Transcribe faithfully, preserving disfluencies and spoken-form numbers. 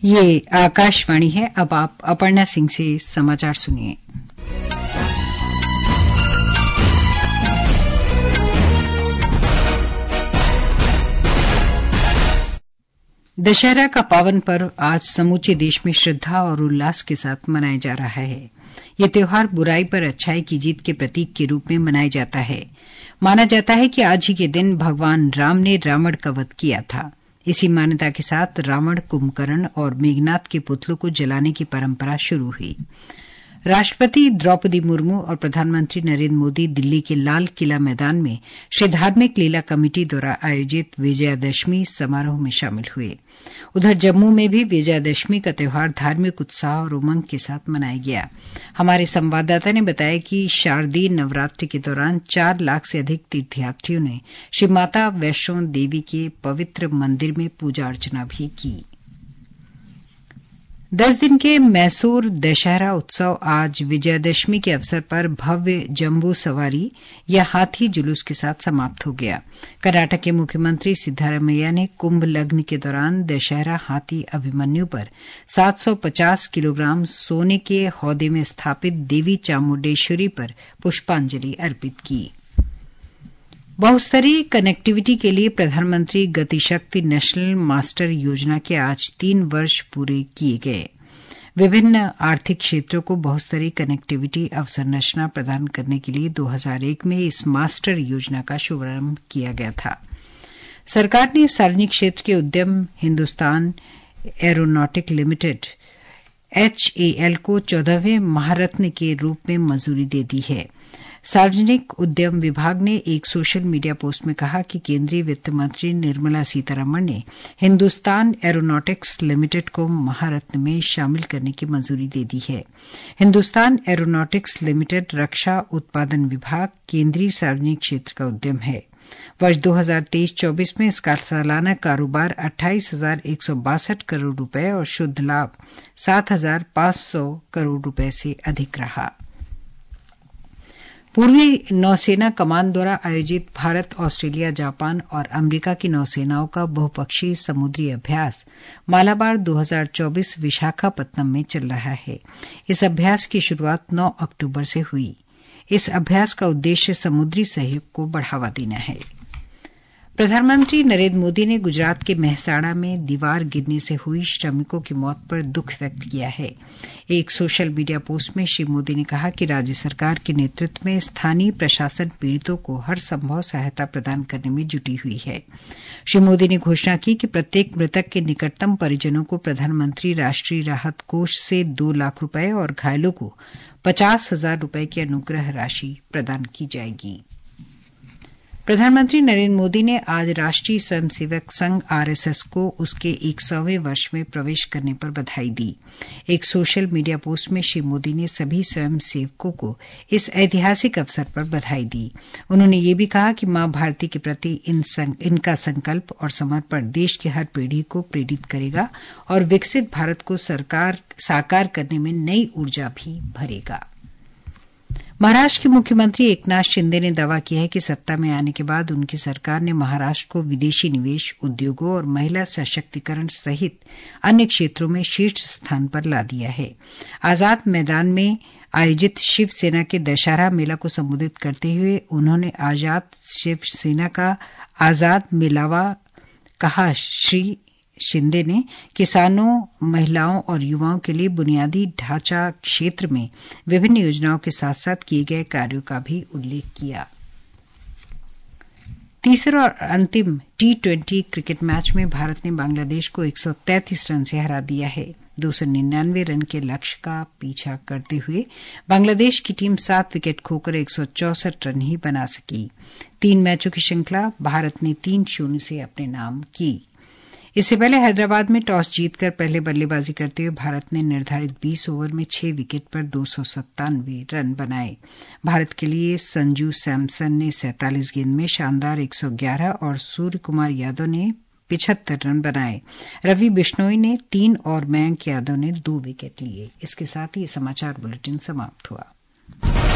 ये आकाशवाणी है। अब आप अपर्णा सिंह से समाचार सुनिए। दशहरा का पावन पर्व आज समूचे देश में श्रद्धा और उल्लास के साथ मनाया जा रहा है। यह त्योहार बुराई पर अच्छाई की जीत के प्रतीक के रूप में मनाया जाता है। माना जाता है कि आज ही के दिन भगवान राम ने रावण का वध किया था। इसी मान्यता के साथ रावण, कुंभकर्ण और मेघनाथ के पुतलों को जलाने की परंपरा शुरू हुई। राष्ट्रपति द्रौपदी मुर्मू और प्रधानमंत्री नरेंद्र मोदी दिल्ली के लाल किला मैदान में श्री धार्मिक लीला कमेटी द्वारा आयोजित विजयादशमी समारोह में शामिल हुए। उधर जम्मू में भी विजयादशमी का त्योहार धार्मिक उत्साह और उमंग के साथ मनाया गया। हमारे संवाददाता ने बताया कि शारदीय नवरात्रि के दौरान चार लाख से अधिक तीर्थयात्रियों ने श्री माता वैष्णो देवी के पवित्र मंदिर में पूजा अर्चना भी की। दस दिन के मैसूर दशहरा उत्सव आज विजयादशमी के अवसर पर भव्य जंबू सवारी या हाथी जुलूस के साथ समाप्त हो गया। कर्नाटक के मुख्यमंत्री सिद्धारमैया ने कुंभ लग्न के दौरान दशहरा हाथी अभिमन्यु पर सात सौ पचास किलोग्राम सोने के हौदे में स्थापित देवी चामुंडेश्वरी पर पुष्पांजलि अर्पित की। बहुस्तरीय कनेक्टिविटी के लिए प्रधानमंत्री गतिशक्ति नेशनल मास्टर योजना के आज तीन वर्ष पूरे किए गए। विभिन्न आर्थिक क्षेत्रों को बहुस्तरीय कनेक्टिविटी अवसंरचना प्रदान करने के लिए दो हज़ार एक में इस मास्टर योजना का शुभारंभ किया गया था। सरकार ने सार्वजनिक क्षेत्र के उद्यम Hindustan aeronautic limited H A L को चौदहवें महारत्न के रूप में मंजूरी दे दी है। सार्वजनिक उद्यम विभाग ने एक सोशल मीडिया पोस्ट में कहा कि केंद्रीय वित्त मंत्री निर्मला सीतारमण ने हिंदुस्तान एरोनॉटिक्स लिमिटेड को महारत्न में शामिल करने की मंजूरी दे दी है। हिंदुस्तान एरोनॉटिक्स लिमिटेड रक्षा उत्पादन विभाग केंद्रीय सार्वजनिक क्षेत्र का उद्यम है। वर्ष दो हज़ार तेईस चौबीस में इसका सालाना कारोबार अट्ठाईस हजार एक सौ बासठ करोड़ रुपए और शुद्ध लाभ सात हजार पांच सौ करोड़ रुपए से अधिक रहा। पूर्वी नौसेना कमान द्वारा आयोजित भारत, ऑस्ट्रेलिया, जापान और अमेरिका की नौसेनाओं का बहुपक्षीय समुद्री अभ्यास मालाबार दो हज़ार चौबीस विशाखापत्तनम में चल रहा है। इस अभ्यास की शुरुआत नौ अक्टूबर से हुई। इस अभ्यास का उद्देश्य समुद्री सहयोग को बढ़ावा देना है। प्रधानमंत्री नरेंद्र मोदी ने गुजरात के मेहसाणा में दीवार गिरने से हुई श्रमिकों की मौत पर दुख व्यक्त किया है। एक सोशल मीडिया पोस्ट में श्री मोदी ने कहा कि राज्य सरकार के नेतृत्व में स्थानीय प्रशासन पीड़ितों को हर संभव सहायता प्रदान करने में जुटी हुई है। श्री मोदी ने घोषणा की कि प्रत्येक मृतक के निकटतम परिजनों को प्रधानमंत्री राष्ट्रीय राहत कोष से दो लाख रुपए और घायलों को पचास हजार रुपए की अनुग्रह राशि प्रदान की जाएगी। प्रधानमंत्री नरेंद्र मोदी ने आज राष्ट्रीय Swayamsevak Sangh R S S को उसके एक सौवें वर्ष में प्रवेश करने पर बधाई दी। एक सोशल मीडिया पोस्ट में श्री मोदी ने सभी स्वयंसेवकों को इस ऐतिहासिक अवसर पर बधाई दी। उन्होंने ये भी कहा कि मां भारती के प्रति इन सं, इनका संकल्प और समर्पण देश की हर पीढ़ी को प्रेरित करेगा और विकसित भारत को सरकार साकार करने में नई ऊर्जा भी भरेगा। महाराष्ट्र के मुख्यमंत्री एकनाथ शिंदे ने दावा किया है कि सत्ता में आने के बाद उनकी सरकार ने महाराष्ट्र को विदेशी निवेश, उद्योगों और महिला सशक्तिकरण सहित अन्य क्षेत्रों में शीर्ष स्थान पर ला दिया है। आजाद मैदान में आयोजित शिवसेना के दशहरा मेला को संबोधित करते हुए उन्होंने आजाद शिवसेना का आजाद मेलावा कहा। श्री शिंदे ने किसानों, महिलाओं और युवाओं के लिए बुनियादी ढांचा क्षेत्र में विभिन्न योजनाओं के साथ साथ किए गए कार्यों का भी उल्लेख किया। तीसरे और अंतिम टी ट्वेंटी क्रिकेट मैच में भारत ने बांग्लादेश को एक सौ तैंतीस रन से हरा दिया है। दो सौ निन्यानवे रन के लक्ष्य का पीछा करते हुए बांग्लादेश की टीम सात विकेट खोकर एक सौ चौसठ रन ही बना सकी। तीन मैचों की श्रृंखला भारत ने तीन शून्य से अपने नाम की। इससे पहले हैदराबाद में टॉस जीतकर पहले बल्लेबाजी करते हुए भारत ने निर्धारित बीस ओवर में छह विकेट पर दो सौ सत्तानवे रन बनाए। भारत के लिए संजू सैमसन ने सैंतालीस गेंद में शानदार एक सौ ग्यारह और सूर्य कुमार यादव ने पिछहत्तर रन बनाए। रवि बिश्नोई ने तीन और मयंक यादव ने दो विकेट लिए। इसके साथ ही समाचार बुलेटिन समाप्त हुआ।